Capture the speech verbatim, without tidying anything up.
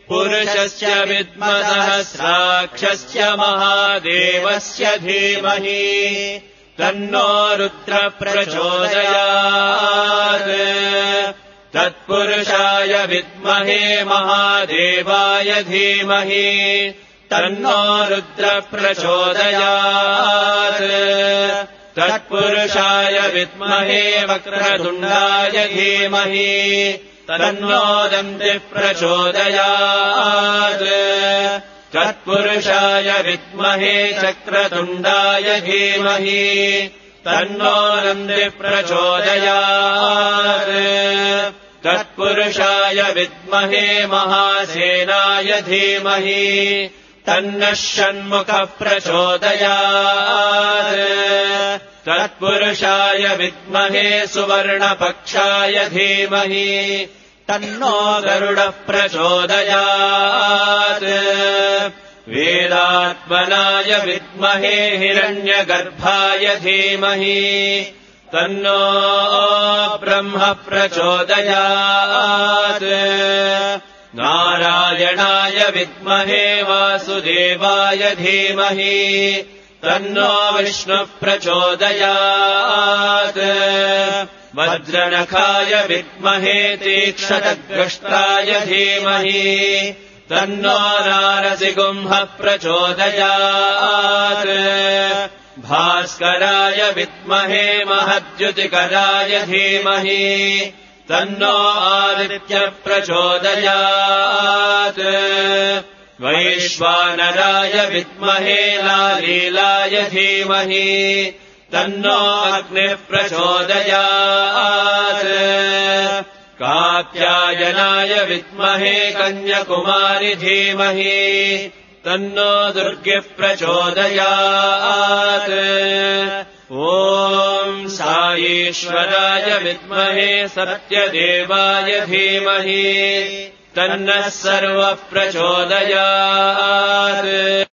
पुरुषस्य विद्मसहस्राक्षस्य महादेवस्य धीमहि तन्नो रुद्र प्रचोदयात् तत्पुरुषाय विद्महे महादेवाय धीमहि तन्नो रुद्र प्रचोदयात् तत्पुरुषाय विद्महे वक्रतुण्डाय धीमहि तन्नो दन्तिः प्रचोदयात् तत्पुरुषाय विद्महे चक्रतुण्डाय धीमहि तन्नो दन्तिः प्रचोदयात् तत्पुरुषाय विद्महे महासेनाय धीमहि तन्नः षण्मुखः प्रचोदयात् तत्पुरुषाय विद्महे सुवर्णपक्षाय धीमहि तन्नो गरुडः प्रचोदयात् वेदात्मनाय विद्महे हिरण्यगर्भाय धीमहि तन्नो ब्रह्म प्रचोदयात् नारायणाय विद्महे वासुदेवाय धीमहि तन्नो विष्णुः प्रचोदयात् वज्रनखाय विद्महे तीक्ष्णदग्रष्ट्राय धीमहि तन्नो नारसिंहः प्रचोदयात् भास्कराय विद्महे महद्युतिकराय धीमहि तन्नो आदित्यः प्रचोदयात् वैश्वानराय विद्महे लालीलाय धीमहि तन्नो अग्निः प्रचोदयात् कात्यायनाय विद्महे कन्याकुमारी धीमहि तन्नो दुर्गिः प्रचोदयात् ॐ साईश्वराय विद्महे सत्यदेवाय धीमहि तन्नः सर्वः प्रचोदयात्।